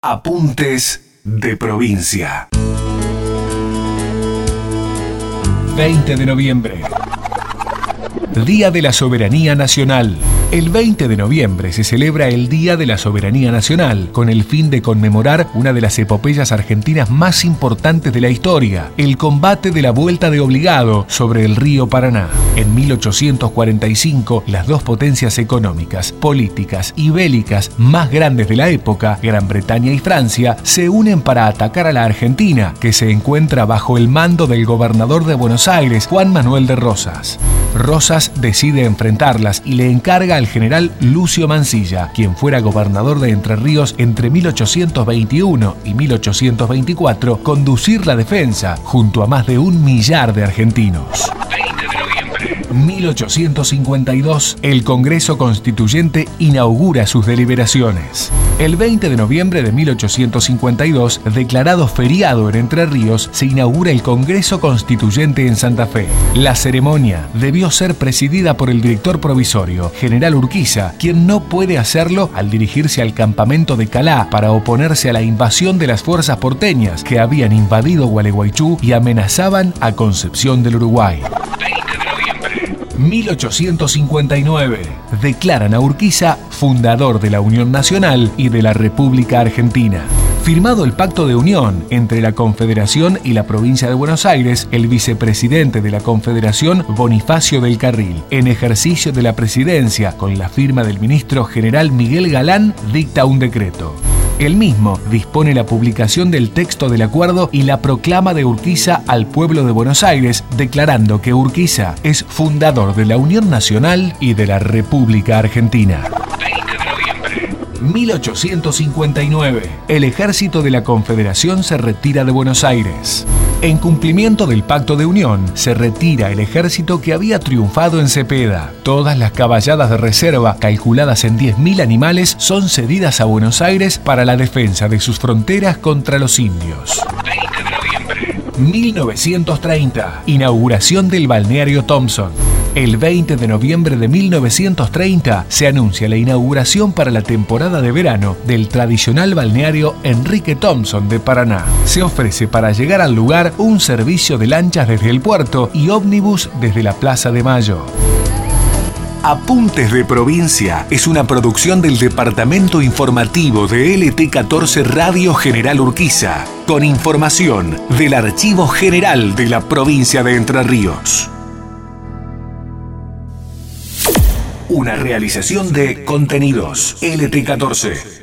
Apuntes de provincia. 20 de noviembre. Día de la Soberanía Nacional. El 20 de noviembre se celebra el Día de la Soberanía Nacional, con el fin de conmemorar una de las epopeyas argentinas más importantes de la historia, el combate de la Vuelta de Obligado sobre el río Paraná. En 1845, las dos potencias económicas, políticas y bélicas más grandes de la época, Gran Bretaña y Francia, se unen para atacar a la Argentina, que se encuentra bajo el mando del gobernador de Buenos Aires, Juan Manuel de Rosas. Rosas decide enfrentarlas y le encarga al general Lucio Mansilla, quien fuera gobernador de Entre Ríos entre 1821 y 1824, conducir la defensa junto a más de 1 millar de argentinos. 1852, el Congreso Constituyente inaugura sus deliberaciones. El 20 de noviembre de 1852, declarado feriado en Entre Ríos, se inaugura el Congreso Constituyente en Santa Fe. La ceremonia debió ser presidida por el director provisorio, general Urquiza, quien no puede hacerlo al dirigirse al campamento de Calá para oponerse a la invasión de las fuerzas porteñas que habían invadido Gualeguaychú y amenazaban a Concepción del Uruguay. 1859. Declaran a Urquiza fundador de la Unión Nacional y de la República Argentina. Firmado el Pacto de Unión entre la Confederación y la Provincia de Buenos Aires, el vicepresidente de la Confederación, Bonifacio del Carril, en ejercicio de la presidencia, con la firma del ministro general Miguel Galán, dicta un decreto. El mismo dispone la publicación del texto del acuerdo y la proclama de Urquiza al pueblo de Buenos Aires, declarando que Urquiza es fundador de la Unión Nacional y de la República Argentina. 1859. El ejército de la Confederación se retira de Buenos Aires. En cumplimiento del Pacto de Unión, se retira el ejército que había triunfado en Cepeda. Todas las caballadas de reserva, calculadas en 10.000 animales, son cedidas a Buenos Aires para la defensa de sus fronteras contra los indios. 1930. Inauguración del balneario Thompson. El 20 de noviembre de 1930 se anuncia la inauguración para la temporada de verano del tradicional balneario Enrique Thompson de Paraná. Se ofrece para llegar al lugar un servicio de lanchas desde el puerto y ómnibus desde la Plaza de Mayo. Apuntes de Provincia es una producción del Departamento Informativo de LT14 Radio General Urquiza, con información del Archivo General de la Provincia de Entre Ríos. Una realización de Contenidos LT14.